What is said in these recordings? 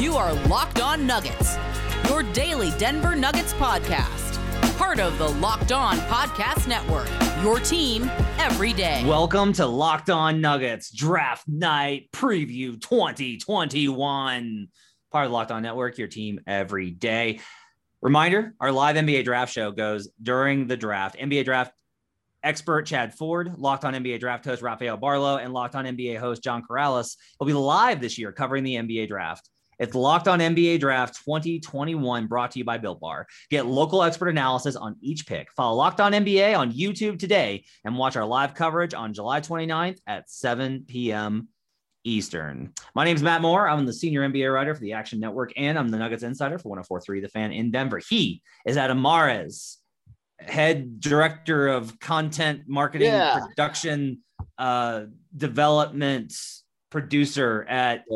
You are Locked On Nuggets, your daily Denver Nuggets podcast. Part of the Locked On Podcast Network, your team every day. Welcome to Locked On Nuggets Draft Night Preview 2021. Part of the Locked On Network, your team every day. Reminder, our live NBA draft show goes during the draft. NBA draft expert Chad Ford, Locked On NBA draft host Rafael Barlow, and Locked On NBA host John Corrales will be live this year covering the NBA draft. It's Locked On NBA Draft 2021, brought to you by Built Bar. Get local expert analysis on each pick. Follow Locked On NBA on YouTube today and watch our live coverage on July 29th at 7 p.m. Eastern. My name is Matt Moore. I'm the senior NBA writer for the Action Network, and I'm the Nuggets insider for 104.3 The Fan in Denver. He is Adam Mares, head director of content marketing, production, development, producer at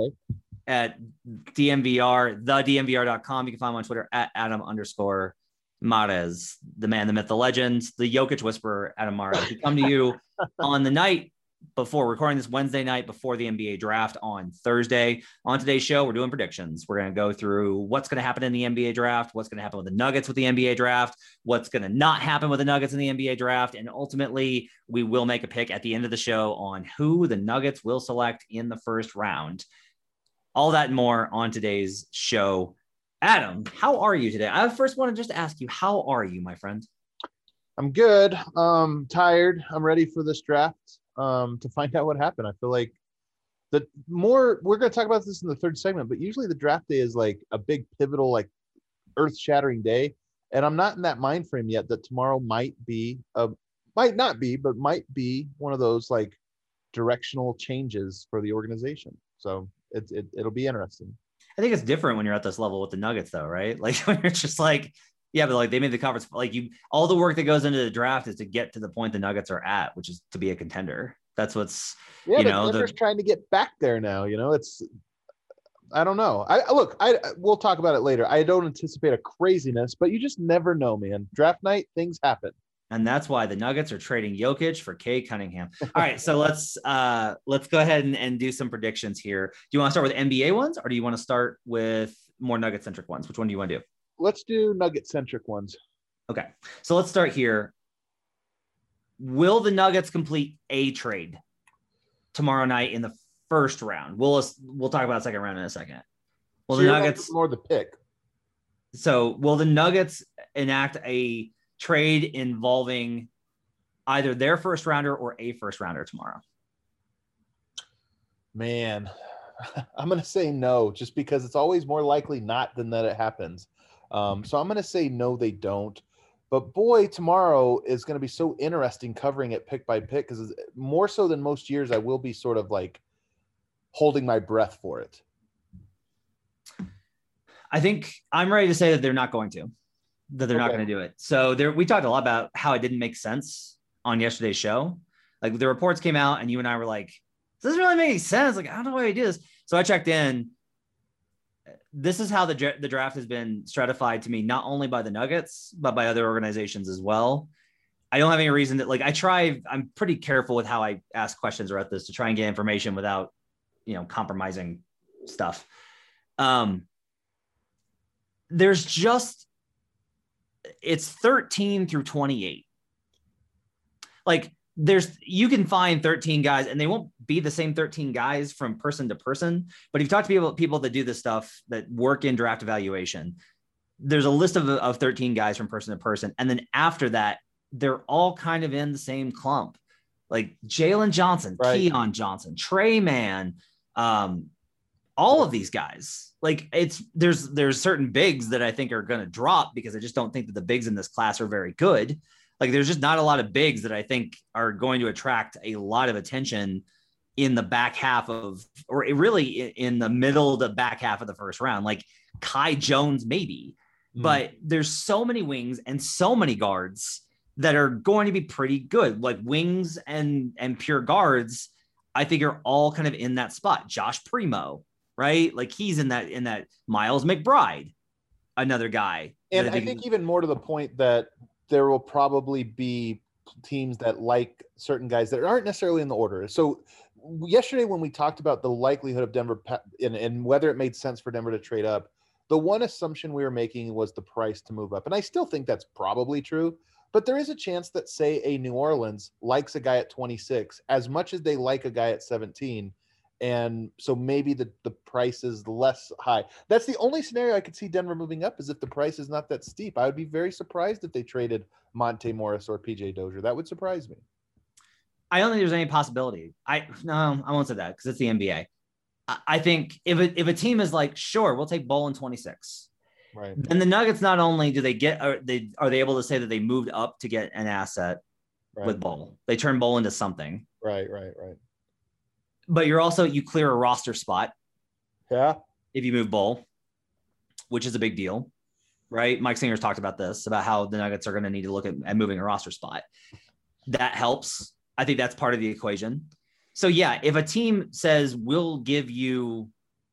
DMVR, thedmvr.com. You can find him on Twitter at Adam_Mares, the man, the myth, the legend, the Jokic whisperer, Adam Mares. We come to you on the night before recording this Wednesday night before the NBA draft on Thursday. On today's show, we're doing predictions. We're going to go through what's going to happen in the NBA draft, what's going to happen with the Nuggets with the NBA draft, what's going to not happen with the Nuggets in the NBA draft, and ultimately we will make a pick at the end of the show on who the Nuggets will select in the first round. All that and more on today's show. Adam, how are you today? I first want to just ask you, how are you, my friend? I'm good. Tired. I'm ready for this draft to find out what happened. I feel like we're going to talk about this in the third segment, but usually the draft day is like a big pivotal, like earth-shattering day. And I'm not in that mind frame yet that tomorrow might not be one of those like directional changes for the organization. So it'll be interesting. I think it's different when you're at this level with the Nuggets, though, right? Like when you're just like, yeah, but like they made the conference, like all the work that goes into the draft is to get to the point the Nuggets are at, which is to be a contender. That's what's, Denver's trying to get back there now. I don't know. We'll talk about it later. I don't anticipate a craziness, but you just never know, man. Draft night, things happen. And that's why the Nuggets are trading Jokic for Cade Cunningham. All right, so let's go ahead and do some predictions here. Do you want to start with NBA ones, or do you want to start with more Nugget-centric ones? Which one do you want to do? Let's do Nugget-centric ones. Okay, so let's start here. Will the Nuggets complete a trade tomorrow night in the first round? We'll talk about the second round in a second. Will the Nuggets more the pick? So will the Nuggets enact a trade involving either their first rounder or a first rounder tomorrow? Man, I'm going to say no, just because it's always more likely not than that it happens. So I'm going to say no, they don't. But boy, tomorrow is going to be so interesting covering it pick by pick, because more so than most years, I will be sort of like holding my breath for it. I think I'm ready to say that they're not going to. That they're not going to do it. So we talked a lot about how it didn't make sense on yesterday's show. Like the reports came out and you and I were like, this doesn't really make any sense. Like, I don't know why he did this. So I checked in. This is how the draft has been stratified to me, not only by the Nuggets, but by other organizations as well. I don't have any reason that I'm pretty careful with how I ask questions about this to try and get information without, compromising stuff. It's 13 through 28. Like you can find 13 guys and they won't be the same 13 guys from person to person. But if you talk to people that do this stuff, that work in draft evaluation, there's a list of 13 guys from person to person. And then after that, they're all kind of in the same clump, like Jalen Johnson, right. Keon Johnson, Trey Mann, all of these guys. Like there's certain bigs that I think are going to drop because I just don't think that the bigs in this class are very good. Like there's just not a lot of bigs that I think are going to attract a lot of attention in the back half of, or really in the middle to back half of the first round, like Kai Jones, maybe, but there's so many wings and so many guards that are going to be pretty good. Like wings and pure guards, I think are all kind of in that spot. Josh Primo, right? Like he's in that Miles McBride, another guy. And I think even more to the point that there will probably be teams that like certain guys that aren't necessarily in the order. So yesterday when we talked about the likelihood of Denver and whether it made sense for Denver to trade up, the one assumption we were making was the price to move up. And I still think that's probably true, but there is a chance that, say, a New Orleans likes a guy at 26 as much as they like a guy at 17. And so maybe the price is less high. That's the only scenario I could see Denver moving up, is if the price is not that steep. I would be very surprised if they traded Monte Morris or PJ Dozier. That would surprise me. I don't think there's any possibility. I won't say that because it's the NBA. I think if a team is like, sure, we'll take Bol in 26, right? Then the Nuggets, not only do they get, are they able to say that they moved up to get an asset with Bol, they turn Bol into something. Right. But you clear a roster spot. Yeah. If you move Bol, which is a big deal, right? Mike Singer's talked about this, about how the Nuggets are going to need to look at moving a roster spot. That helps. I think that's part of the equation. So yeah, if a team says, we'll give you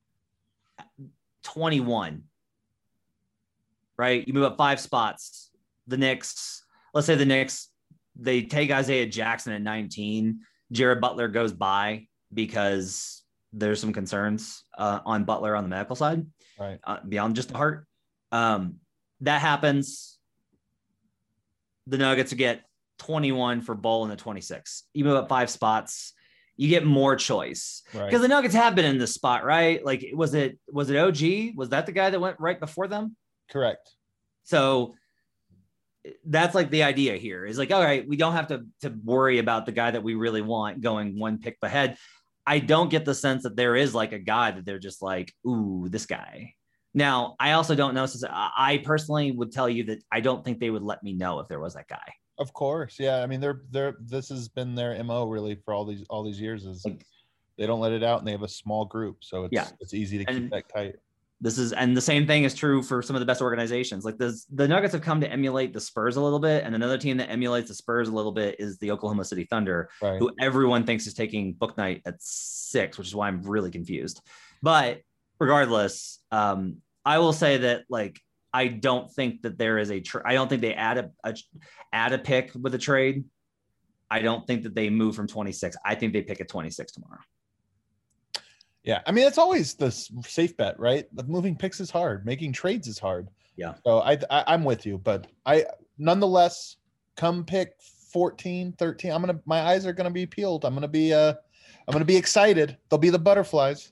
21, right? You move up 5 spots. The Knicks, let's say the Knicks, they take Isaiah Jackson at 19. Jared Butler goes by because there's some concerns on Butler on the medical side, right? Beyond just the heart. That happens. The Nuggets get 21 for Bol in the 26. You move up 5 spots, you get more choice, because the Nuggets have been in this spot, right? Like, was it OG? Was that the guy that went right before them? Correct. So that's like the idea here is like, all right, we don't have to worry about the guy that we really want going 1 pick ahead. I don't get the sense that there is like a guy that they're just like, ooh, this guy. Now, I also don't know. Since I personally would tell you that I don't think they would let me know if there was that guy. Of course. Yeah. I mean, this has been their MO really for all these years, is like, they don't let it out, and they have a small group. So it's easy to keep that tight. And the same thing is true for some of the best organizations. Like the Nuggets have come to emulate the Spurs a little bit. And another team that emulates the Spurs a little bit is the Oklahoma City Thunder, who everyone thinks is taking Bouknight at 6, which is why I'm really confused. But regardless, I will say that, like, I don't think that there is I don't think they add a pick with a trade. I don't think that they move from 26. I think they pick at 26 tomorrow. Yeah. I mean, it's always the safe bet, right? Moving picks is hard. Making trades is hard. Yeah. So I'm with you, but nonetheless, come pick 14, 13. My eyes are going to be peeled. I'm going to be excited. They'll be the butterflies.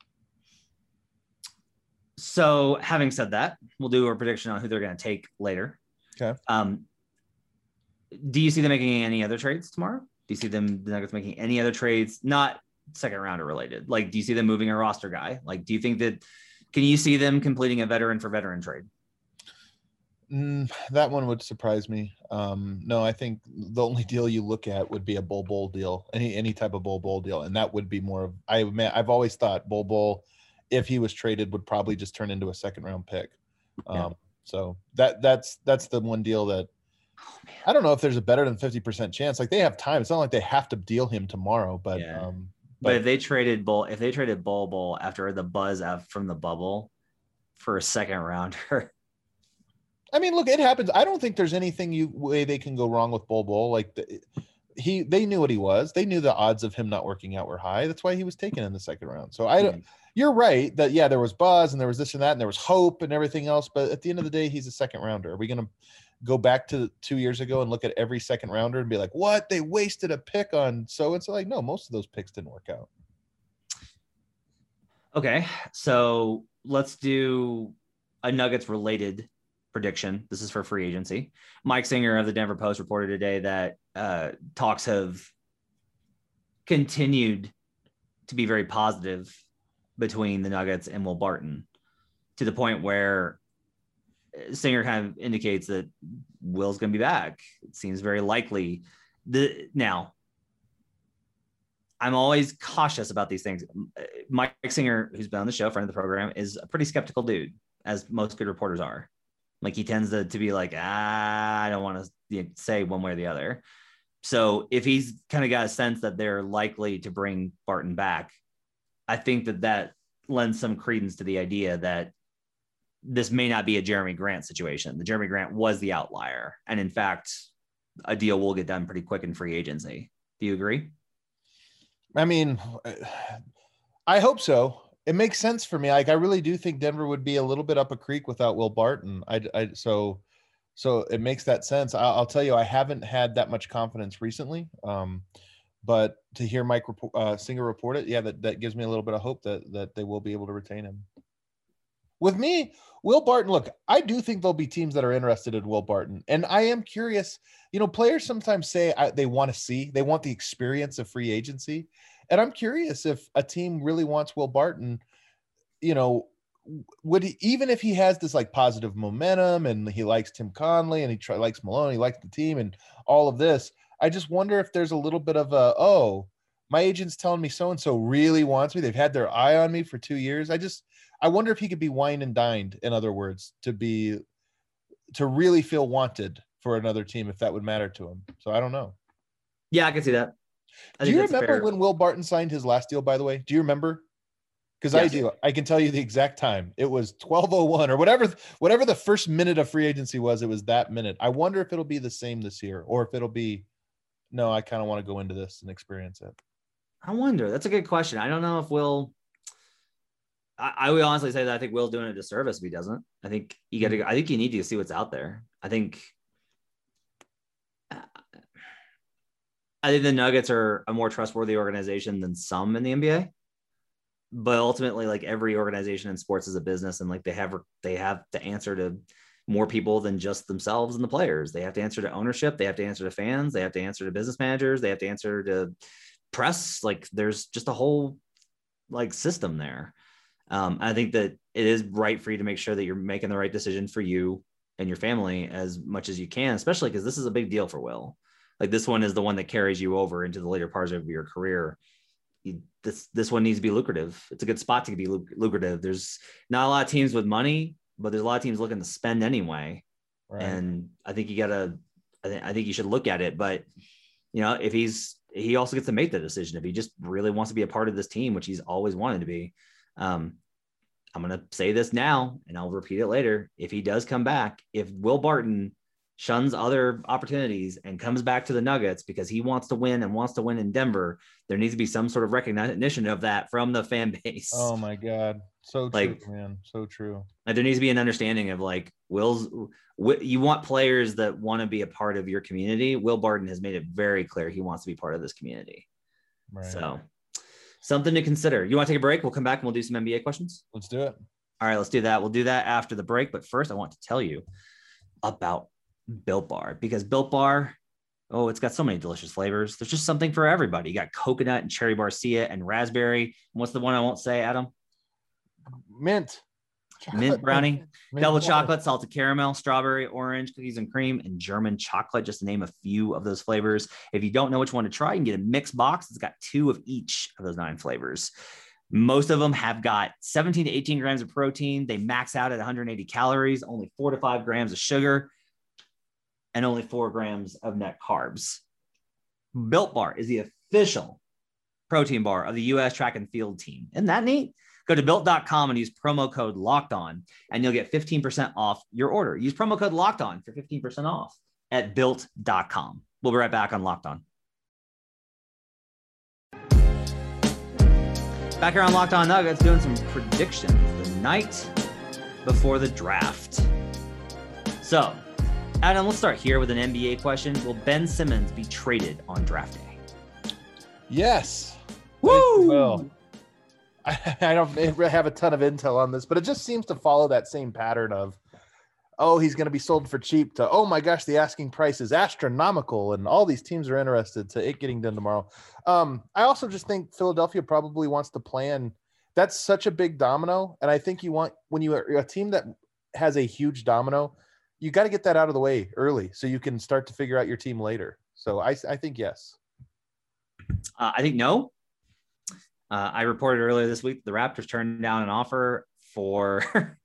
So having said that, we'll do a prediction on who they're going to take later. Okay. Do you see them making any other trades tomorrow? Do you see the Nuggets making any other trades, not second rounder related? Like, do you see them moving a roster guy? Like, can you see them completing a veteran for veteran trade? That one would surprise me. No, I think the only deal you look at would be a Bol deal, any type of Bol deal. And that would be more of, I've always thought Bol, if he was traded, would probably just turn into a second round pick. So that's the one deal that I don't know if there's a better than 50% chance. Like, they have time. It's not like they have to deal him tomorrow, but if they traded Bol after the buzz out from the bubble for a second rounder. I mean, look, it happens. I don't think there's anything way they can go wrong with Bol. Like, they knew what he was. They knew the odds of him not working out were high. That's why he was taken in the second round. So you're right that, yeah, there was buzz and there was this and that, and there was hope and everything else. But at the end of the day, he's a second rounder. Are we going to go back to 2 years ago and look at every second rounder and be like, what? They wasted a pick on so-and-so? Like, no, most of those picks didn't work out. Okay. So let's do a Nuggets related prediction. This is for free agency. Mike Singer of the Denver Post reported today that talks have continued to be very positive between the Nuggets and Will Barton, to the point where Singer kind of indicates that Will's going to be back. It seems very likely. Now, I'm always cautious about these things. Mike Singer, who's been on the show, friend of the program, is a pretty skeptical dude, as most good reporters are. Like, he tends to be like, I don't want to say one way or the other. So if he's kind of got a sense that they're likely to bring Barton back, I think that lends some credence to the idea that this may not be a Jeremy Grant situation. The Jeremy Grant was the outlier. And in fact, a deal will get done pretty quick in free agency. Do you agree? I mean, I hope so. It makes sense for me. Like, I really do think Denver would be a little bit up a creek without Will Barton. So it makes that sense. I'll tell you, I haven't had that much confidence recently. But to hear Mike Singer report it, yeah, that gives me a little bit of hope that they will be able to retain him. With me, Will Barton, look, I do think there'll be teams that are interested in Will Barton. And I am curious, players sometimes say they want the experience of free agency. And I'm curious if a team really wants Will Barton, would he, even if he has this like positive momentum and he likes Tim Conley and he likes Malone, he likes the team and all of this, I just wonder if there's a little bit of my agent's telling me so-and-so really wants me. They've had their eye on me for 2 years. I wonder if he could be wined and dined, in other words, to really feel wanted for another team, if that would matter to him. So I don't know. Yeah, I can see that. Do you remember when Will Barton signed his last deal, by the way? Do you remember? Because yes. I do. I can tell you the exact time. It was 12:01 or whatever the first minute of free agency was. It was that minute. I wonder if it'll be the same this year, or if it'll be, no, I kind of want to go into this and experience it. I wonder. That's a good question. I don't know if Will. I would honestly say that I think Will's doing a disservice if he doesn't. I think you need to see what's out there. I think the Nuggets are a more trustworthy organization than some in the NBA. But ultimately, like every organization in sports is a business, and like they have to answer to more people than just themselves and the players. They have to answer to ownership. They have to answer to fans. They have to answer to business managers. They have to answer to press. Like there's just a whole like system there. I think that it is right for you to make sure that you're making the right decision for you and your family as much as you can, especially because this is a big deal for Will. Like this one is the one that carries you over into the later parts of your career. This one needs to be lucrative. It's a good spot to be lucrative. There's not a lot of teams with money, but there's a lot of teams looking to spend anyway. Right. And I think I think you should look at it, but if he also gets to make the decision if he just really wants to be a part of this team, which he's always wanted to be. I'm going to say this now and I'll repeat it later. If he does come back, if Will Barton shuns other opportunities and comes back to the Nuggets because he wants to win and wants to win in Denver, there needs to be some sort of recognition of that from the fan base. Oh my God. So true, man. So true. Like there needs to be an understanding of like you want players that want to be a part of your community. Will Barton has made it very clear he wants to be part of this community. Right. So something to consider. You want to take a break? We'll come back and we'll do some NBA questions. Let's do it. All right, let's do that. We'll do that after the break. But first, I want to tell you about Built Bar, because Built Bar, it's got so many delicious flavors. There's just something for everybody. You got coconut and cherry barcia and raspberry. And what's the one I won't say, Adam? Mint brownie, double chocolate, salted caramel, strawberry, orange, cookies and cream, and German chocolate, just to name a few of those flavors. If you don't know which one to try, you can get a mixed box. It's got 2 of each of those 9 flavors. Most of them have got 17 to 18 grams of protein. They max out at 180 calories, only 4 to 5 grams of sugar, and only 4 grams of net carbs. Built Bar is the official protein bar of the U.S. track and field team. Isn't that neat? Go to built.com and use promo code LOCKEDON, and you'll get 15% off your order. Use promo code LOCKEDON for 15% off at built.com. We'll be right back on Locked On. Back here on Locked On Nuggets, doing some predictions the night before the draft. So, Adam, let's start here with an NBA question. Will Ben Simmons be traded on draft day? Yes. Woo! Well, I don't have a ton of intel on this, but it just seems to follow that same pattern of, he's going to be sold for cheap, to, oh my gosh, the asking price is astronomical, and all these teams are interested, to it getting done tomorrow. I also just think Philadelphia probably wants to plan. That's such a big domino, and I think when you're a team that has a huge domino, you got to get that out of the way early so you can start to figure out your team later. So I think yes. I think no. I reported earlier this week the Raptors turned down an offer for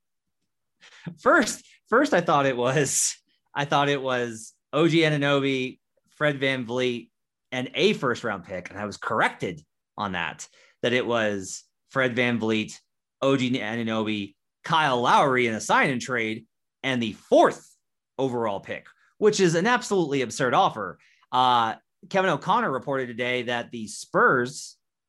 first I thought it was OG Anunoby, Fred VanVleet, and a first-round pick, and I was corrected on that it was Fred VanVleet, OG Anunoby, Kyle Lowry in a sign and trade, and the 4th overall pick, which is an absolutely absurd offer. Kevin O'Connor reported today that the Spurs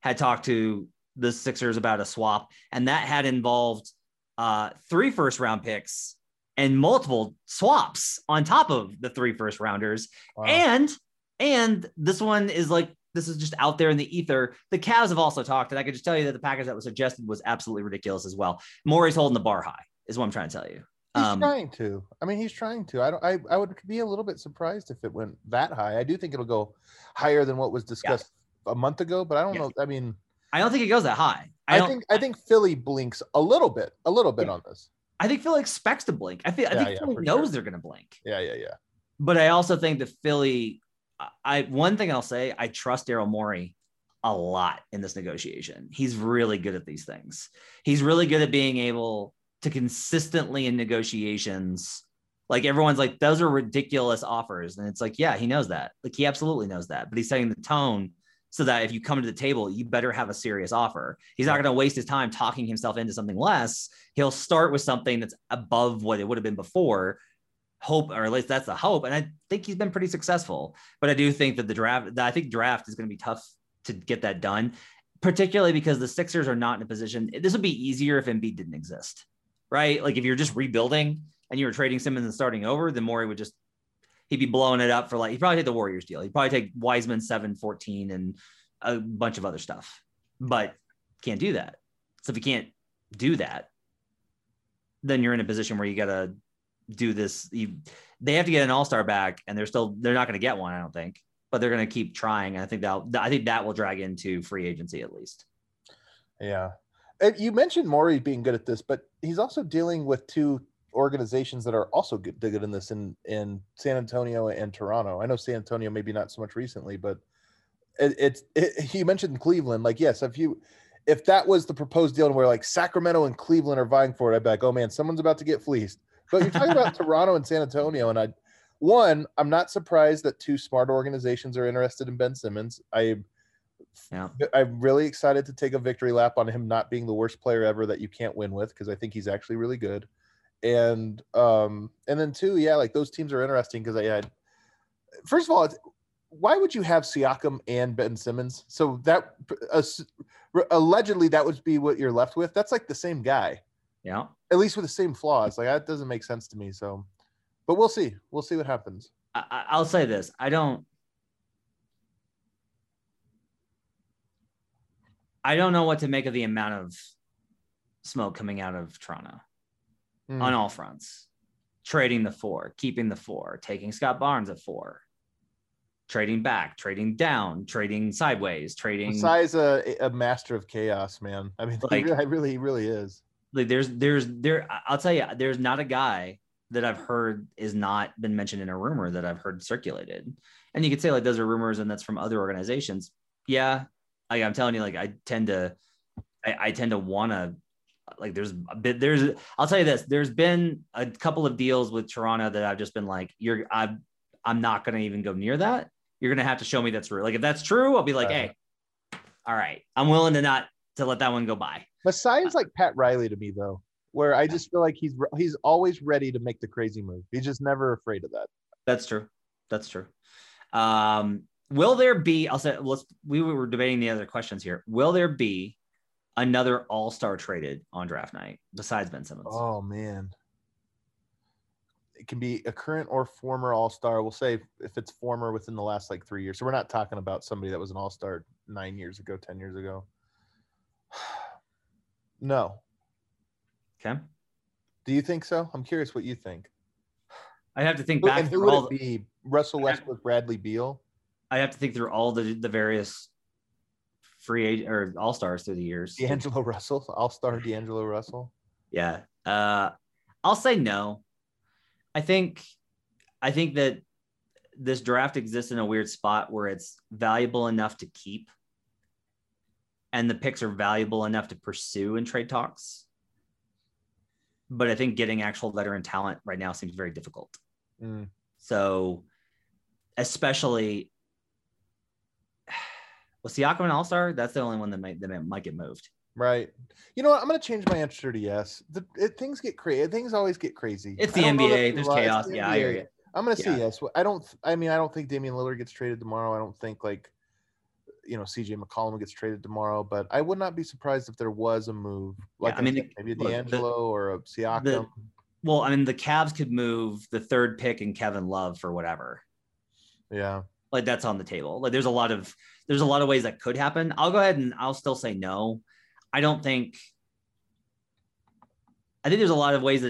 had talked to the Sixers about a swap, and that had involved 3 first-round picks and multiple swaps on top of the 3 first-rounders. Wow. And this one is like, this is just out there in the ether. The Cavs have also talked, and I could just tell you that the package that was suggested was absolutely ridiculous as well. Morey's holding the bar high, is what I'm trying to tell you. He's trying to. I mean, he's trying to. I would be a little bit surprised if it went that high. I do think it'll go higher than what was discussed a month ago, but I don't know. I mean, I don't think it goes that high. I think Philly blinks a little bit on this. I think Philly expects to blink. I think Philly knows they're going to blink. Yeah. But I also think that Philly. One thing I'll say, I trust Daryl Morey a lot in this negotiation. He's really good at these things. He's really good at being able to consistently in negotiations, like everyone's like, those are ridiculous offers. And it's like, yeah, he knows that. Like he absolutely knows that, but he's setting the tone so that if you come to the table, you better have a serious offer. He's not going to waste his time talking himself into something less. He'll start with something that's above what it would have been before. Hope, or at least that's the hope. And I think he's been pretty successful, but I do think that draft is going to be tough to get that done, particularly because the Sixers are not in a position. This would be easier if Embiid didn't exist, right? Like if you're just rebuilding and you were trading Simmons and starting over, then Morey he'd be blowing it up for like, he'd probably take the Warriors deal. He'd probably take Wiseman 7-14 and a bunch of other stuff, but can't do that. So if you can't do that, then you're in a position where you got to do this. They have to get an all-star back, and they're not going to get one, I don't think, but they're going to keep trying. And I think that will drag into free agency at least. Yeah. And you mentioned Morey being good at this, but he's also dealing with 2 organizations that are also good in this in San Antonio and Toronto. I know San Antonio maybe not so much recently, but you mentioned Cleveland. Like, yes, if that was the proposed deal and where like Sacramento and Cleveland are vying for it, I'd be like, oh man, someone's about to get fleeced. But you're talking about Toronto and San Antonio, and I'm not surprised that 2 smart organizations are interested in Ben Simmons. I'm really excited to take a victory lap on him not being the worst player ever that you can't win with, because I think he's actually really good. And then 2, like those teams are interesting because first of all, why would you have Siakam and Ben Simmons? So that allegedly that would be what you're left with. That's like the same guy. Yeah. At least with the same flaws. Like that doesn't make sense to me. So, but we'll see. We'll see what happens. I'll say this. I don't know what to make of the amount of smoke coming out of Toronto on all fronts. Trading the 4, keeping the 4, taking Scott Barnes at 4, trading back, trading down, trading sideways, trading. Masai's a master of chaos, man. I mean, like, he really is. Like I'll tell you, there's not a guy that I've heard is not been mentioned in a rumor that I've heard circulated. And you could say like those are rumors and that's from other organizations. Yeah. I'm telling you, like I tend to want to, like I'll tell you this, there's been a couple of deals with Toronto that I've just been like, I'm not going to even go near that. You're going to have to show me that's true. Like if that's true, I'll be like, hey, all right, I'm willing to let that one go by. Masai is like Pat Riley to me though, where I just feel like he's always ready to make the crazy move. He's just never afraid of that. That's true. Will there be, we were debating the other questions here. Will there be another all-star traded on draft night besides Ben Simmons? Oh man. It can be a current or former all-star. We'll say if it's former within the last like 3 years. So we're not talking about somebody that was an all-star 9 years ago, 10 years ago. No. Okay. Do you think so? I'm curious what you think. I have to think back. And who would it be? Russell Westbrook, Bradley Beal? I have to think through all the various free agent or all-stars through the years. D'Angelo Russell, all-star D'Angelo Russell. Yeah. I'll say no. I think that this draft exists in a weird spot where it's valuable enough to keep and the picks are valuable enough to pursue in trade talks. But I think getting actual veteran talent right now seems very difficult. So especially with Siakam an all-star, that's the only one that might get moved. Right. You know what? I'm going to change my answer to yes. Things get crazy. Things always get crazy. It's the NBA. There's chaos. Yeah, I hear you. I'm going to say yes. I don't think Damian Lillard gets traded tomorrow. I don't think CJ McCollum gets traded tomorrow, but I would not be surprised if there was a move. Like maybe a D'Angelo or a Siakam. The Cavs could move the third pick and Kevin Love for whatever. Yeah. Like that's on the table. Like there's a lot of ways that could happen. I'll go ahead and I'll still say no. I think there's a lot of ways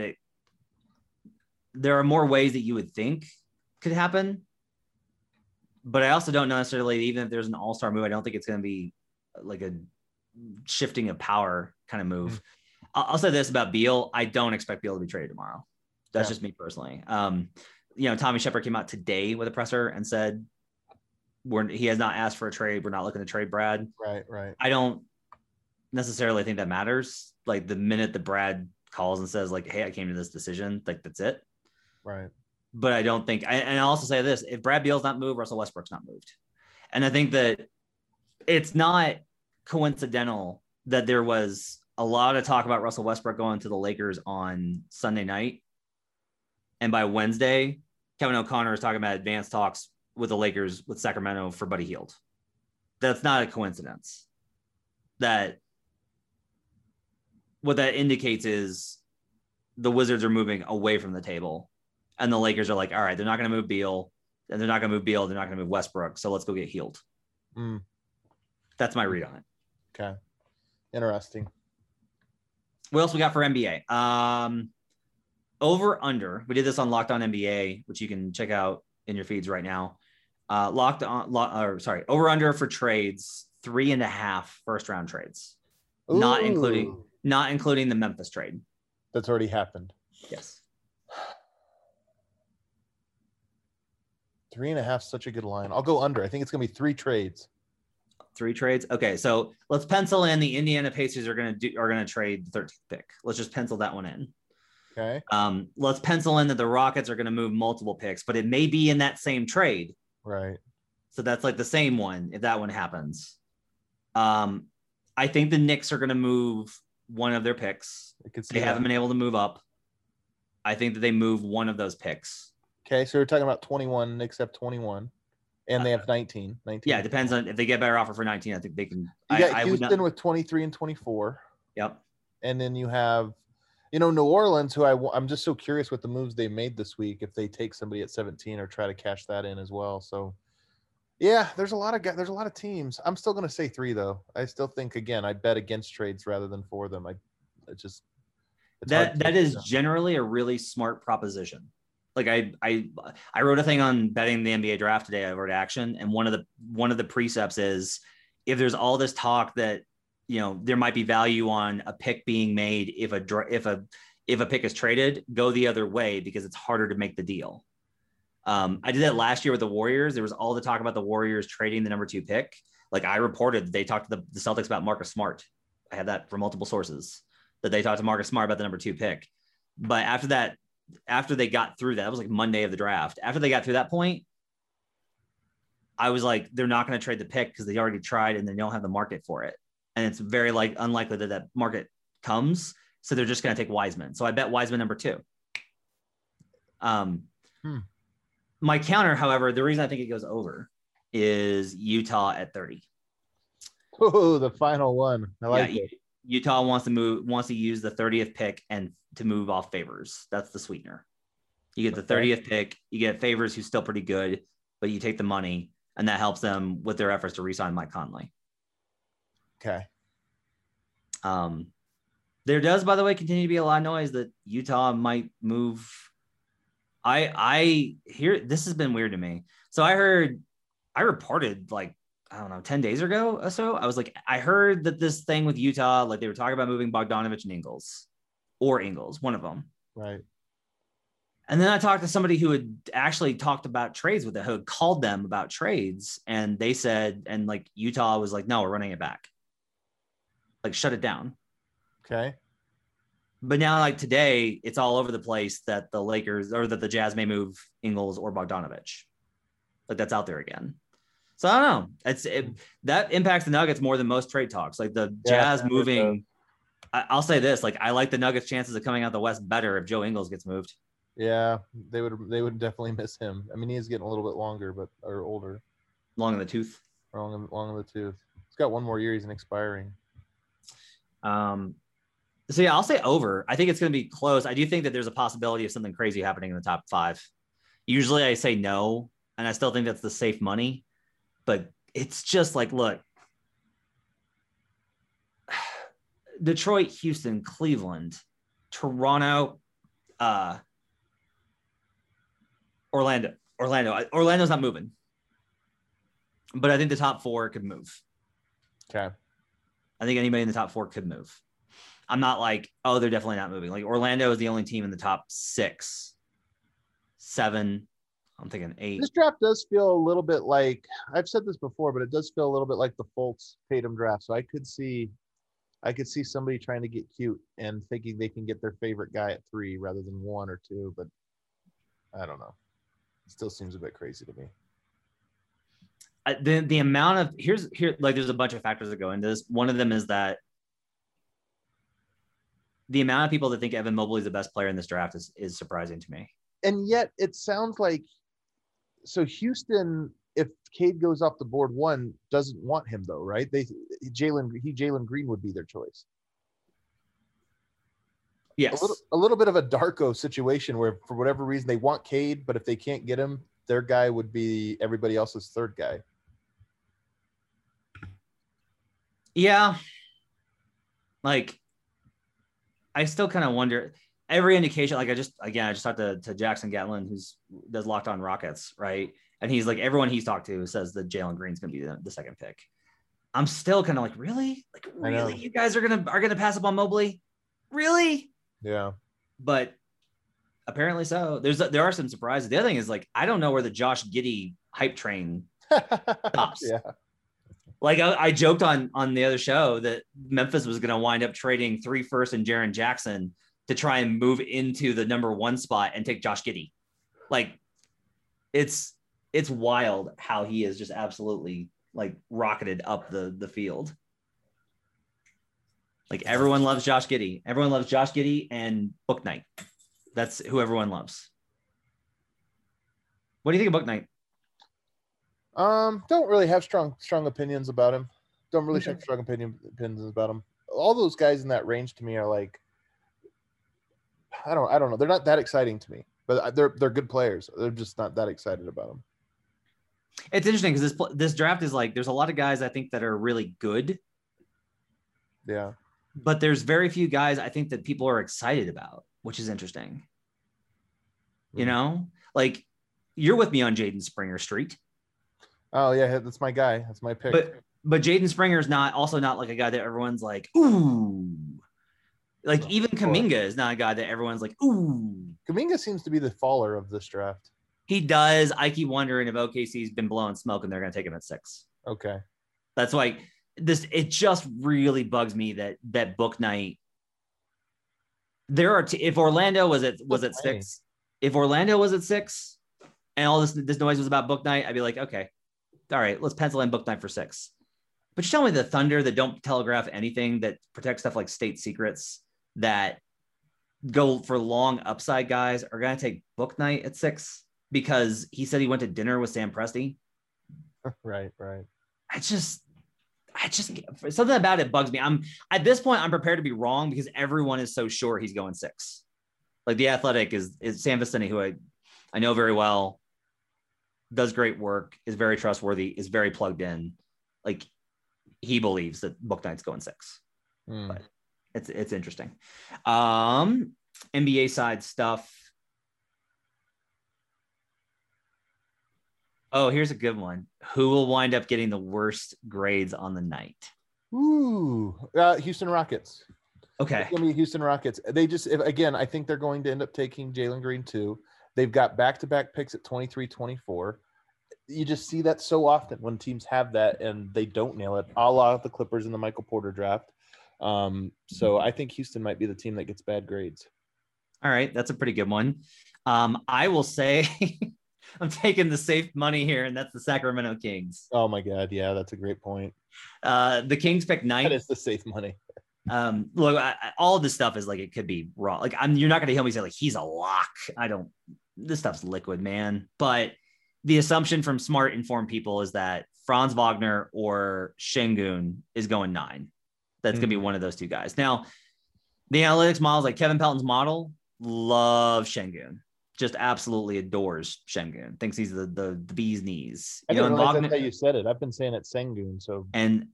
there are more ways that you would think could happen. But I also don't know necessarily, even if there's an all-star move, I don't think it's going to be like a shifting of power kind of move. I'll say this about Beal. I don't expect Beal to be traded tomorrow. That's just me personally. Tommy Shepard came out today with a presser and said, he has not asked for a trade. We're not looking to trade Brad. Right. I don't necessarily think that matters. Like the minute that Brad calls and says like, hey, I came to this decision, like that's it. Right. But I don't think, and I'll also say this, if Brad Beal's not moved, Russell Westbrook's not moved. And I think that it's not coincidental that there was a lot of talk about Russell Westbrook going to the Lakers on Sunday night. And by Wednesday, Kevin O'Connor is talking about advanced talks with the Lakers with Sacramento for Buddy Hield. That's not a coincidence. That what that indicates is the Wizards are moving away from the table. And the Lakers are like, all right, they're not going to move Beal. And they're not going to move Beal. They're not going to move Westbrook. So let's go get Hield. That's my read on it. Okay. Interesting. What else we got for NBA? Over under. We did this on Locked On NBA, which you can check out in your feeds right now. Over under for trades, 3.5 first round trades. Ooh. Not including the Memphis trade. That's already happened. Yes. 3.5, such a good line. I'll go under. I think it's going to be 3 trades. 3 trades. Okay, so let's pencil in the Indiana Pacers are going to trade the 13th pick. Let's just pencil that one in. Okay. Let's pencil in that the Rockets are going to move multiple picks, but it may be in that same trade. Right. So that's like the same one if that one happens. I think the Knicks are going to move one of their picks. They haven't been able to move up. I think that they move one of those picks. Okay, so we're talking about 21. Knicks have 21, and they have 19. Yeah, it depends on if they get a better offer for 19. I think they can. You got Houston with 23 and 24. Yep. And then you have, New Orleans, who I'm just so curious with the moves they made this week, if they take somebody at 17 or try to cash that in as well. So, yeah, there's a lot of teams. I'm still going to say 3 though. I still think, again, I bet against trades rather than for them. That is generally a really smart proposition. Like I wrote a thing on betting the NBA draft today over at Action, and one of the precepts is if there's all this talk that there might be value on a pick being made if a pick is traded, go the other way because it's harder to make the deal. I did that last year with the Warriors. There was all the talk about the Warriors trading the number 2 pick. Like I reported, they talked to the Celtics about Marcus Smart. I had that from multiple sources that they talked to Marcus Smart about the number 2 pick. But after they got through that was like Monday of the draft. After they got through that point, I was like, they're not going to trade the pick because they already tried and they don't have the market for it. And it's very unlikely that market comes. So they're just going to take Wiseman. So I bet Wiseman number 2. My counter, however, the reason I think it goes over is Utah at 30. Oh, the final one. I like it. Utah wants to use the 30th pick and to move off Favors. That's the sweetener. You get the 30th pick, you get Favors, who's still pretty good, but you take the money, and that helps them with their efforts to re-sign Mike Conley. Okay. There does, by the way, continue to be a lot of noise that Utah might move. I hear this has been weird to me. So I reported 10 days ago or so. I was like, I heard that this thing with Utah, they were talking about moving Bogdanovich and Ingles, one of them. Right. And then I talked to somebody who had actually talked about trades with it, who had called them about trades. And they said, and Utah was like, no, we're running it back. Shut it down. Okay. But now, today, it's all over the place that the Lakers or that the Jazz may move Ingles or Bogdanovich. That's out there again. So I don't know. That impacts the Nuggets more than most trade talks. The Jazz moving. I'll say this: I like the Nuggets' chances of coming out the West better if Joe Ingles gets moved. Yeah, they would definitely miss him. I mean, he is getting a little bit longer, or older. Long in the tooth. Long in the tooth. He's got one more year. He's an expiring. So yeah, I'll say over. I think it's going to be close. I do think that there's a possibility of something crazy happening in the top 5. Usually I say no, and I still think that's the safe money, but it's just like, look, Detroit, Houston, Cleveland, Toronto, Orlando. Orlando's not moving, but I think the top 4 could move. Okay. I think anybody in the top 4 could move. I'm not like, oh, they're definitely not moving. Like Orlando is the only team in the top 6, 7. I'm thinking 8. This draft does feel a little bit like, I've said this before, but it does feel a little bit like the Fultz Tatum draft. So I could see somebody trying to get cute and thinking they can get their favorite guy at 3 rather than 1 or 2, but I don't know. It still seems a bit crazy to me. The amount of here, like there's a bunch of factors that go into this. One of them is that the amount of people that think Evan Mobley is the best player in this draft is surprising to me. And yet it sounds like, so Houston, if Cade goes off the board 1, doesn't want him though, right? Jalen Green would be their choice. Yes. A little bit of a Darko situation where for whatever reason they want Cade, but if they can't get him, their guy would be everybody else's third guy. Yeah. Like, I still kind of wonder. Every indication, like I just talked to Jackson Gatlin, does Locked On Rockets, right? And he's like, everyone he's talked to says that Jalen Green's going to be the second pick. I'm still kind of like, really? Like, really? You guys are gonna pass up on Mobley? Really? Yeah. But apparently so. There are some surprises. The other thing is, like, I don't know where the Josh Giddey hype train stops. Yeah. Like I joked on the other show that Memphis was going to wind up trading 3 firsts and Jaren Jackson to try and move into the number 1 spot and take Josh Giddey. Like, it's wild how he is just absolutely like rocketed up the field. Like, everyone loves Josh Giddey. Everyone loves Josh Giddey and Bouknight. That's who everyone loves. What do you think of Bouknight? Don't really have strong opinions about him. Don't really have strong opinions about him. All those guys in that range to me are like, I don't know. They're not that exciting to me, but they're good players. They're just not that excited about them. It's interesting because this draft is like, there's a lot of guys I think that are really good. Yeah. But there's very few guys I think that people are excited about, which is interesting. You know, like, you're with me on Jaden Springer Street. Oh yeah, that's my guy. That's my pick. But Jaden Springer is not like a guy that everyone's like, ooh. Like, even Kuminga is not a guy that everyone's like, ooh. Kuminga seems to be the faller of this draft. He does. I keep wondering if OKC's been blowing smoke and they're going to take him at 6. Okay. That's why it just really bugs me that Bouknight. There are if Orlando was at 6, if Orlando was at 6 and all this noise was about Bouknight, I'd be like, okay, all right, let's pencil in Bouknight for 6. But you tell me the Thunder that don't telegraph anything, that protect stuff like state secrets, that go for long upside guys, are going to take Bouknight at 6 because he said he went to dinner with Sam Presti. Right. I just something about it bugs me. At this point, I'm prepared to be wrong because everyone is so sure he's going 6. Like, The Athletic is Sam Vecenie, who I know very well, does great work, is very trustworthy, is very plugged in. Like, he believes that Bouknight's going 6. But it's interesting. NBA side stuff. Oh, here's a good one. Who will wind up getting the worst grades on the night? Ooh, Houston Rockets. Okay. It's going to be Houston Rockets. They just, again, I think they're going to end up taking Jalen Green too. They've got back-to-back picks at 23, 24. You just see that so often when teams have that and they don't nail it, a la the Clippers in the Michael Porter draft. So I think Houston might be the team that gets bad grades. All right. That's a pretty good one. I will say I'm taking the safe money here, and that's the Sacramento Kings. Oh my God. Yeah, that's a great point. The Kings pick 9. That is the safe money. Look, all of this stuff is like, it could be wrong. Like, you're not going to hear me say like, he's a lock. This stuff's liquid, man. But the assumption from smart, informed people is that Franz Wagner or Şengün is going 9. That's going to be one of those two guys. Now, the analytics models, like Kevin Pelton's model, love Şengün. Just absolutely adores Şengün. Thinks he's the bee's knees. I didn't realize that's how you said it. I've been saying it Şengün. So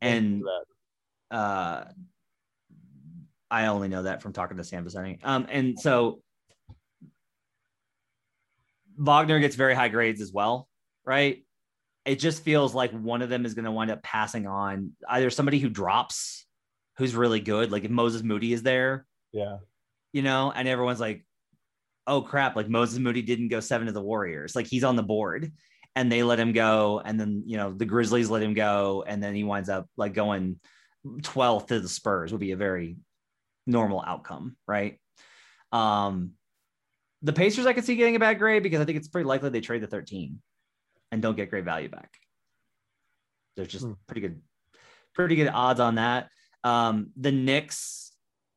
I only know that from talking to Sam Vecenie. And so Wagner gets very high grades as well, right? It just feels like one of them is going to wind up passing on either somebody who drops, who's really good. Like if Moses Moody is there, and everyone's like, oh crap, like Moses Moody didn't go 7 to the Warriors. Like he's on the board and they let him go. And then, the Grizzlies let him go. And then he winds up like going 12th to the Spurs would be a very normal outcome, right? The Pacers I could see getting a bad grade because I think it's pretty likely they trade the 13 and don't get great value back. There's just pretty good odds on that. The Knicks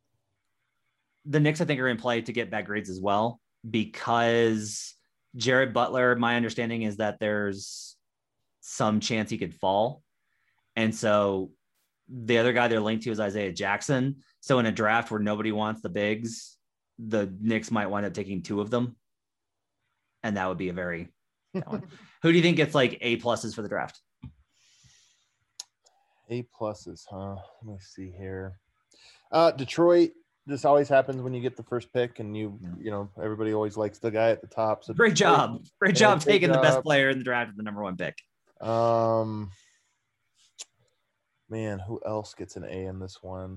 I think are in play to get bad grades as well because Jared Butler, my understanding is that there's some chance he could fall. And so the other guy they're linked to is Isaiah Jackson. So in a draft where nobody wants the bigs, the Knicks might wind up taking 2 of them. And that would be a very Who do you think gets like A+ for the draft? A+, huh? Let me see here. Detroit. This always happens when you get the first pick, and everybody always likes the guy at the top. So great job taking the best player in the draft with the number 1 pick. Man, who else gets an A in this one?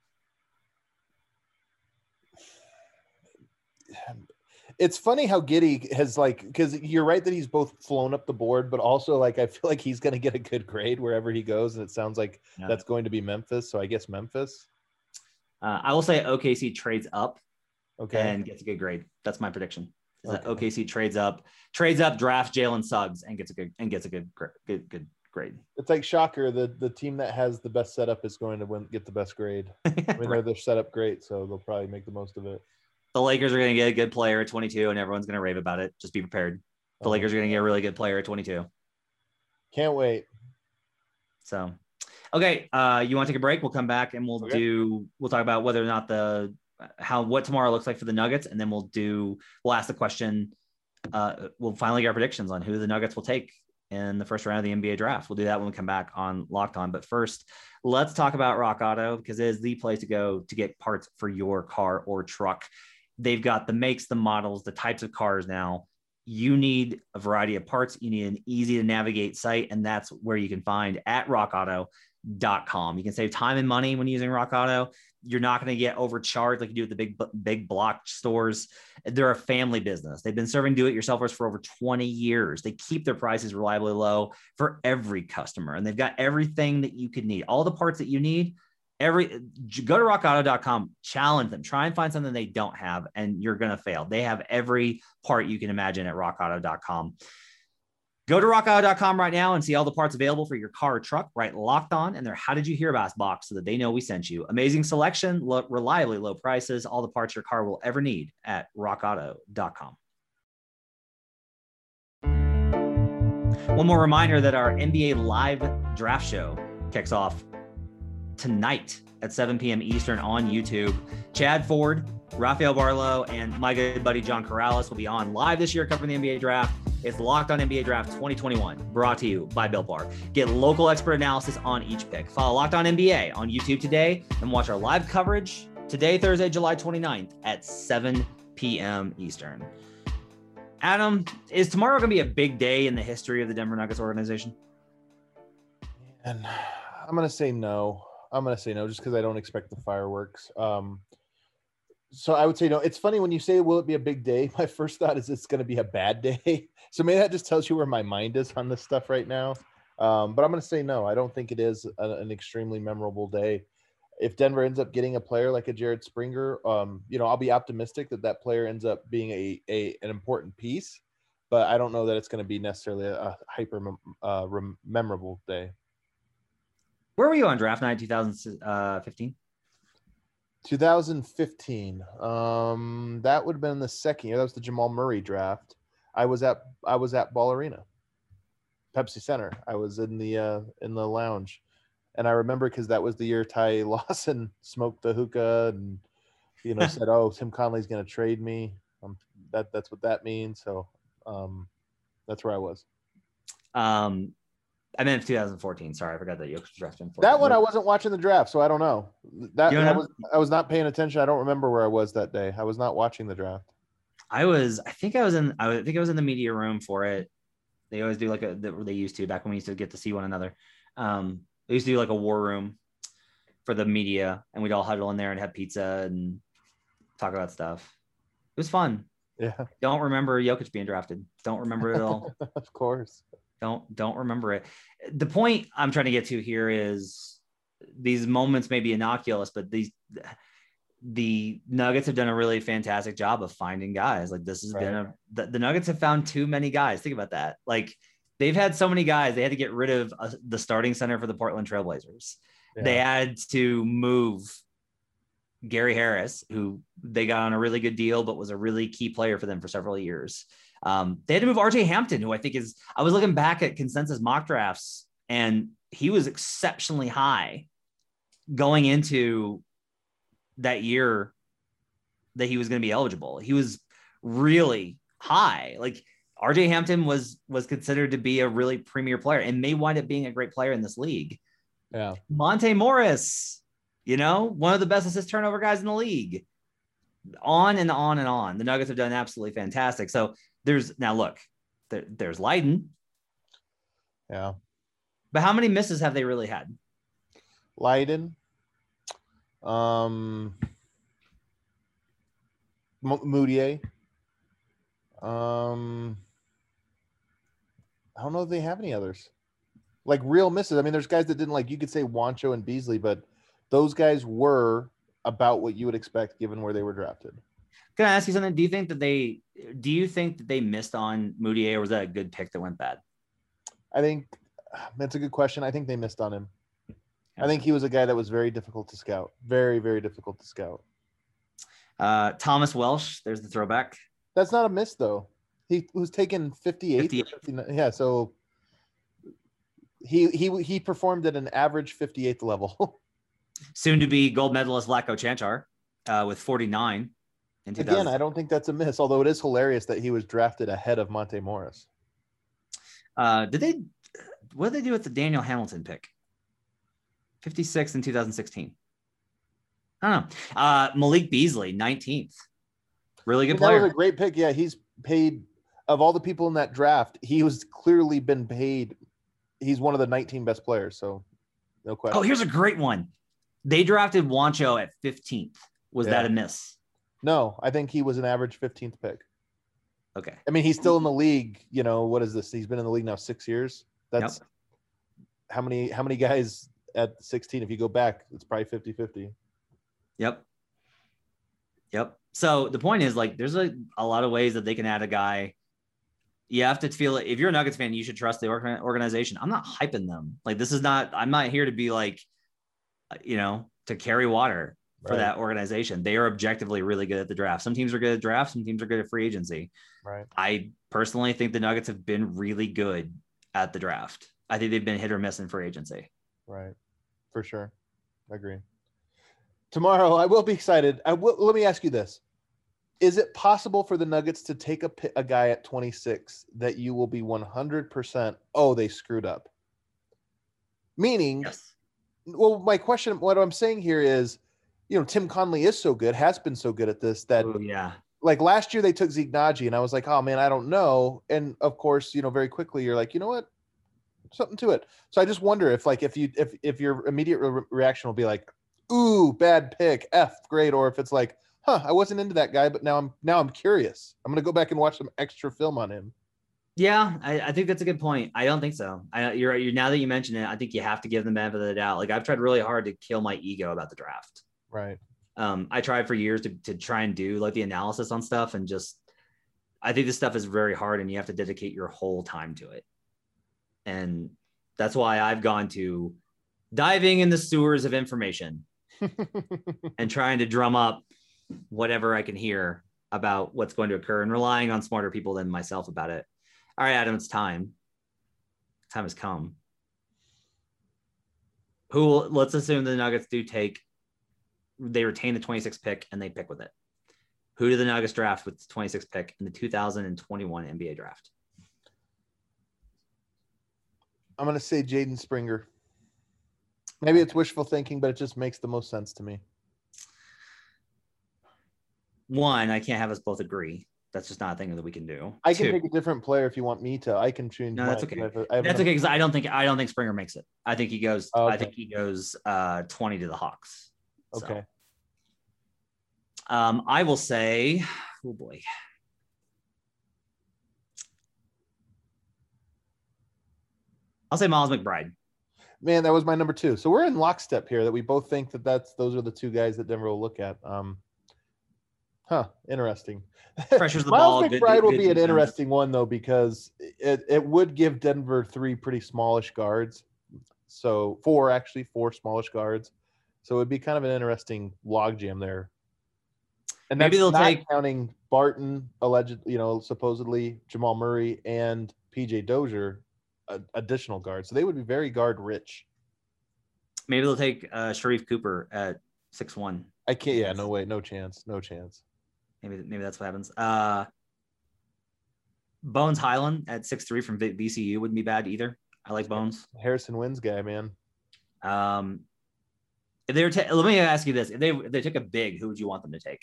It's funny how Giddey has because you're right that he's both flown up the board, but also I feel like he's going to get a good grade wherever he goes. And it sounds like that's going to be Memphis. So I guess Memphis. I will say OKC trades up and gets a good grade. That's my prediction. Is that OKC trades up, drafts Jalen Suggs and gets a good grade. It's like shocker. The team that has the best setup is going to get the best grade. I mean, they're set up great, so they'll probably make the most of it. The Lakers are going to get a good player at 22, and everyone's going to rave about it. Just be prepared. The Lakers are going to get a really good player at 22. Can't wait. So, okay, you want to take a break? We'll come back and we'll talk about whether or not what tomorrow looks like for the Nuggets, and then we'll ask the question. We'll finally get our predictions on who the Nuggets will take in the first round of the NBA draft. We'll do that when we come back on Locked On. But first, let's talk about Rock Auto because it is the place to go to get parts for your car or truck. They've got the makes, the models, the types of cars now. You need a variety of parts. You need an easy to navigate site, and that's where you can find at rockauto.com. You can save time and money when using Rock Auto. You're not going to get overcharged like you do at the big block stores. They're a family business. They've been serving do-it-yourselfers for over 20 years. They keep their prices reliably low for every customer, and they've got everything that you could need. All the parts that you need. Go to rockauto.com, challenge them, try and find something they don't have, and you're going to fail. They have every part you can imagine at rockauto.com. Go to rockauto.com right now and see all the parts available for your car or truck, right? Locked On and their How Did You Hear About Us box so that they know we sent you. Amazing selection, reliably low prices, all the parts your car will ever need at rockauto.com. One more reminder that our NBA Live Draft Show kicks off tonight at 7 p.m. Eastern on YouTube. Chad Ford, Rafael Barlow, and my good buddy John Corrales will be on live this year covering the NBA draft. It's Locked On NBA Draft 2021, brought to you by Built Bar. Get local expert analysis on each pick. Follow Locked On NBA on YouTube today and watch our live coverage today, Thursday, July 29th at 7 p.m. Eastern. Adam, is tomorrow going to be a big day in the history of the Denver Nuggets organization? And I'm going to say no. Just because I don't expect the fireworks. So I would say no. It's funny when you say, will it be a big day? My first thought is it's going to be a bad day. So maybe that just tells you where my mind is on this stuff right now. But I'm going to say no. I don't think it is an extremely memorable day. If Denver ends up getting a player like a Jared Springer, I'll be optimistic that player ends up being an important piece. But I don't know that it's going to be necessarily a hyper memorable day. Where were you on draft night 2015? 2015. That would have been the second year. That was the Jamal Murray draft. I was at Ball Arena. Pepsi Center. I was in the lounge, and I remember because that was the year Ty Lawson smoked the hookah and said, "Oh, Tim Conley's going to trade me." That's what that means. So that's where I was. I meant 2014. Sorry, I forgot that Jokic was drafted in 14. That one I wasn't watching the draft, so I don't know. I was not paying attention. I don't remember where I was that day. I was not watching the draft. I think I was in the media room for it. They always do they used to back when we used to get to see one another. They used to do like a war room for the media, and we'd all huddle in there and have pizza and talk about stuff. It was fun. Yeah. Don't remember Jokic being drafted. Don't remember it at all. Of course. Don't remember it. The point I'm trying to get to here is these moments may be innocuous, but the Nuggets have done a really fantastic job of finding guys. Like this has been the Nuggets have found too many guys. Think about that. Like they've had so many guys. They had to get rid of the starting center for the Portland Trailblazers. Yeah. They had to move Gary Harris, who they got on a really good deal, but was a really key player for them for several years. They had to move RJ Hampton, who I think I was looking back at consensus mock drafts, and he was exceptionally high going into that year that he was going to be eligible. He was really high. Like RJ Hampton was considered to be a really premier player and may wind up being a great player in this league. Yeah. Monte Morris, one of the best assist turnover guys in the league. On and on and on. The Nuggets have done absolutely fantastic. So there's Leiden. Yeah. But how many misses have they really had? Leiden. Moutier. I don't know if they have any others. Like real misses. I mean, there's guys that didn't, like you could say Wancho and Beasley, but those guys were about what you would expect given where they were drafted. Can I ask you something? Do you think that they missed on Moutier, or was that a good pick that went bad? I think that's a good question. I think they missed on him. I think he was a guy that was very difficult to scout. Very, very difficult to scout. Thomas Welsh, there's the throwback. That's not a miss, though. He was taken 58. Yeah, so he performed at an average 58th level. Soon to be gold medalist Vlatko Čančar with 49. Again, I don't think that's a miss, although it is hilarious that he was drafted ahead of Monte Morris. What did they do with the Daniel Hamilton pick? 56 in 2016. I don't know. Malik Beasley, 19th. Really good player. That was a great pick. Yeah, he's paid, of all the people in that draft, he was clearly been paid. He's one of the 19 best players, so no question. Oh, here's a great one. They drafted Wancho at 15th. Was that a miss? No, I think he was an average 15th pick. Okay. I mean, he's still in the league. What is this? He's been in the league now 6 years. That's how many guys at 16? If you go back, it's probably 50-50. Yep. So the point is, like, there's a lot of ways that they can add a guy. You have to feel it. If you're a Nuggets fan, you should trust the organization. I'm not hyping them. Like, I'm not here to be like, to carry water for that organization. They are objectively really good at the draft. Some teams are good at draft. Some teams are good at free agency. Right. I personally think the Nuggets have been really good at the draft. I think they've been hit or miss in free agency. Right. For sure. I agree. Tomorrow, I will be excited. Let me ask you this. Is it possible for the Nuggets to take a guy at 26 that you will be 100%, they screwed up? Meaning, yes. Well, my question, what I'm saying here is, Tim Conley is so good, has been so good at this that, like last year they took Zeke Naji, and I was like, oh man, I don't know. And of course, very quickly you're like, you know what, something to it. So I just wonder if your immediate reaction will be like, ooh, bad pick, F, great, or if it's like, I wasn't into that guy, but now I'm curious. I'm gonna go back and watch some extra film on him. Yeah, I think that's a good point. I don't think so. You're now that you mention it, I think you have to give them the benefit of the doubt. Like I've tried really hard to kill my ego about the draft. Right. I tried for years to try and do like the analysis on stuff, and I think this stuff is very hard, and you have to dedicate your whole time to it. And that's why I've gone to diving in the sewers of information and trying to drum up whatever I can hear about what's going to occur and relying on smarter people than myself about it. All right, Adam, it's time. Time has come. Let's assume the Nuggets they retain the 26th pick and they pick with it. Who do the Nuggets draft with the 26th pick in the 2021 NBA draft? I'm going to say Jaden Springer. Maybe it's wishful thinking, but it just makes the most sense to me. One, I can't have us both agree. That's just not a thing that we can do. I can pick a different player if you want me to. I can change. No, that's okay. That's okay because I don't think Springer makes it. I think he goes. Okay. I think he goes 20 to the Hawks. Okay. So, I will say, oh boy. I'll say Miles McBride. Man, that was my number 2. So we're in lockstep here that we both think those are the two guys that Denver will look at. Interesting. Pressures the Miles ball. McBride will be an interesting one though, because it would give Denver 3 pretty smallish guards. So 4 smallish guards. So it would be kind of an interesting logjam there. And maybe they'll take counting Barton, supposedly Jamal Murray and PJ Dozier, additional guards. So they would be very guard rich. Maybe they'll take Sharif Cooper at 6'1". I can't. Yeah, no way, no chance. Maybe that's what happens. Bones Highland at 6'3" from VCU wouldn't be bad either. I like Bones. Harrison Wins guy, man. If they were let me ask you this: if they took a big, who would you want them to take?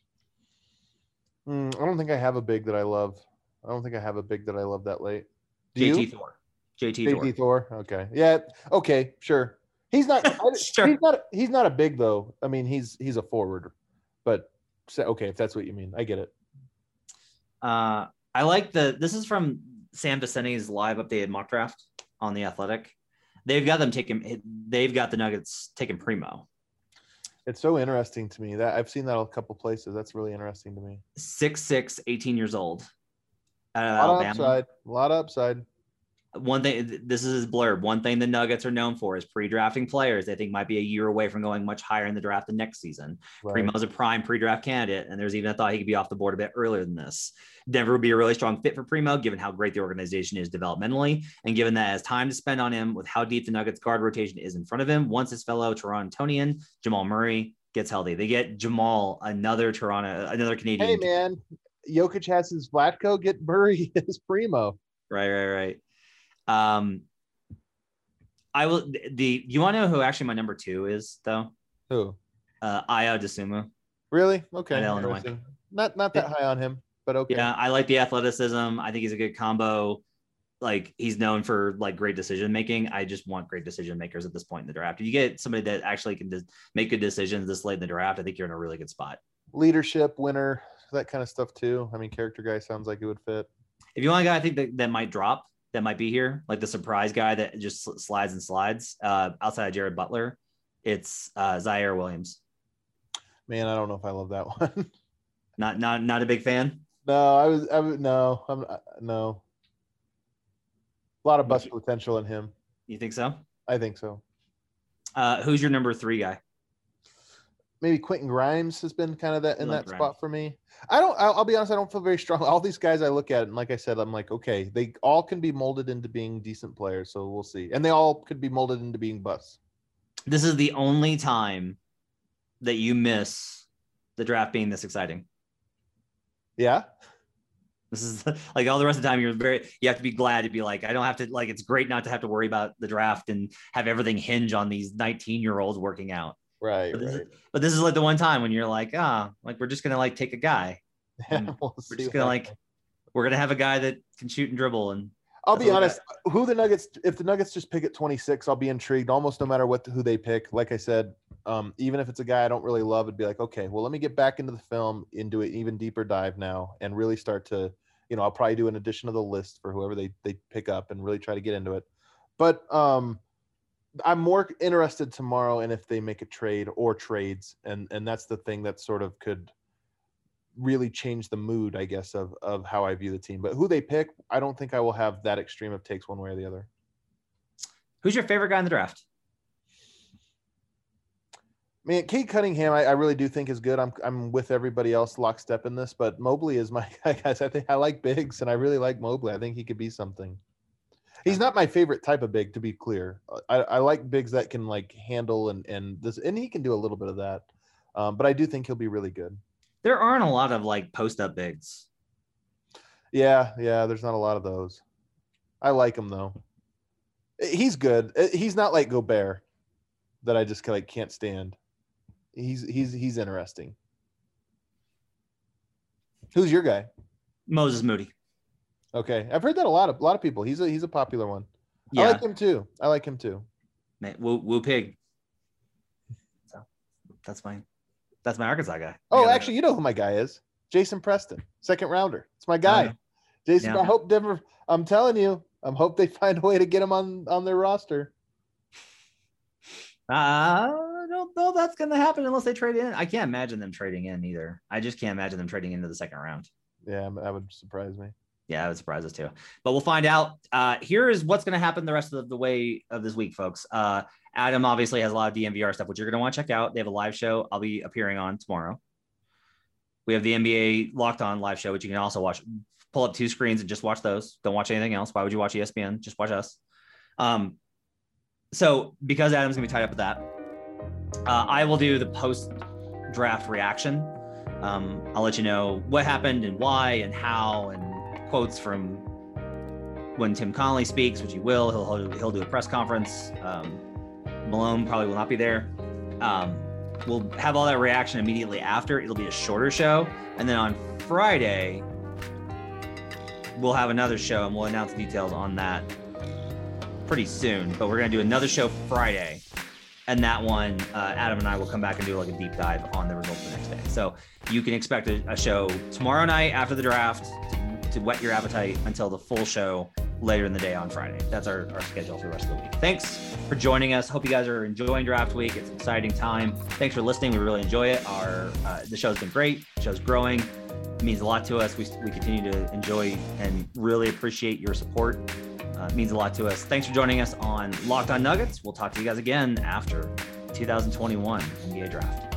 I don't think I have a big that I love. That late. JT Thor. JT Thor. Okay. Yeah. Okay. Sure. He's not. Sure. He's not a big though. I mean, he's a forward. But okay, if that's what you mean, I get it. I like this is from Sam Vicenti's live updated mock draft on The Athletic. They've got the Nuggets taking Primo. It's so interesting to me that I've seen that a couple places. That's really interesting to me. 6'6", 18 years old. A lot of upside. One thing, this is his blurb. One thing the Nuggets are known for is pre-drafting players they think might be a year away from going much higher in the draft the next season. Right. Primo's a prime pre-draft candidate, and there's even a thought he could be off the board a bit earlier than this. Denver would be a really strong fit for Primo, given how great the organization is developmentally, and given that as time to spend on him with how deep the Nuggets guard rotation is in front of him, once his fellow Torontonian, Jamal Murray, gets healthy. They get Jamal, another Canadian. Hey, man, Jokic has his Vlatko, get Murray his Primo. Right. I will. You want to know who actually my number 2 is though? Who? Ayo Dosunmu. Really? Okay. Illinois. Not that high on him, but okay. Yeah, I like the athleticism. I think he's a good combo. Like, he's known for like great decision making. I just want great decision makers at this point in the draft. If you get somebody that actually can make good decisions this late in the draft, I think you're in a really good spot. Leadership, winner, that kind of stuff too. I mean, character guy sounds like it would fit. If you want a guy, I think that might drop. That might be here, like the surprise guy that just slides. Outside of Jared Butler, it's Zaire Williams. Man, I don't know if I love that one. Not a big fan. No, no. A lot of bust potential in him. You think so? I think so. Who's your number 3 guy? Maybe Quentin Grimes has been kind of that spot for me. I'll be honest, I don't feel very strong. All these guys I look at, and like I said, I'm like, okay, they all can be molded into being decent players, so we'll see. And they all could be molded into being busts. This is the only time that you miss the draft being this exciting. Yeah. This is like all the rest of the time you have to be glad to be like, I don't have to, like, it's great not to have to worry about the draft and have everything hinge on these 19-year-olds working out. Right. But this is like the one time when you're like, we're just gonna like take a guy. We're just gonna we're gonna have a guy that can shoot and dribble. And I'll be honest, if the Nuggets just pick at 26, I'll be intrigued almost no matter who they pick. Like I said, even if it's a guy I don't really love, it'd be like, okay, well, let me get back into the film and do an even deeper dive now and really start to, I'll probably do an addition to the list for whoever they pick up and really try to get into it. But I'm more interested tomorrow in if they make a trade or trades, and that's the thing that sort of could really change the mood, I guess, of how I view the team. But who they pick, I don't think I will have that extreme of takes one way or the other. Who's your favorite guy in the draft? Man, Cade Cunningham, I really do think is good. I'm with everybody else lockstep in this, but Mobley is my guy, guys. I think I like bigs, and I really like Mobley. I think he could be something. He's not my favorite type of big, to be clear. I like bigs that can like handle and he can do a little bit of that. But I do think he'll be really good. There aren't a lot of like post up bigs. Yeah, there's not a lot of those. I like him though. He's good. He's not like Gobert that I just like can't stand. He's interesting. Who's your guy? Moses Moody. Okay, I've heard that a lot of people. He's a popular one. Yeah. I like him too. Man, Woo Pig. So that's my Arkansas guy. Oh, actually, you know who my guy is? Jason Preston, second rounder. It's my guy. Jason, I hope Denver. I'm telling you, I hope they find a way to get him on their roster. I don't know if that's going to happen unless they trade in. I can't imagine them trading in either. I just can't imagine them trading into the second round. Yeah, that would surprise me. Yeah, it would surprise us too. But we'll find out. Here is what's going to happen the rest of the way of this week, folks. Adam obviously has a lot of DNVR stuff, which you're going to want to check out. They have a live show I'll be appearing on tomorrow. We have the NBA Locked On live show, which you can also watch. Pull up 2 screens and just watch those. Don't watch anything else. Why would you watch ESPN? Just watch us. So because Adam's going to be tied up with that, I will do the post-draft reaction. I'll let you know what happened and why and how, and quotes from when Tim Connelly speaks, which he will. He'll do a press conference. Malone probably will not be there. We'll have all that reaction immediately after. It'll be a shorter show. And then on Friday, we'll have another show and we'll announce details on that pretty soon. But we're going to do another show Friday. And that one, Adam and I will come back and do like a deep dive on the results the next day. So you can expect a show tomorrow night after the draft to whet your appetite until the full show later in the day on Friday. That's our schedule for the rest of the week. Thanks for joining us. Hope you guys are enjoying draft week. It's an exciting time. Thanks for listening. We really enjoy it. The show's been great. The show's growing. It means a lot to us. We continue to enjoy and really appreciate your support. It means a lot to us. Thanks for joining us on Locked On Nuggets. We'll talk to you guys again after 2021 NBA Draft.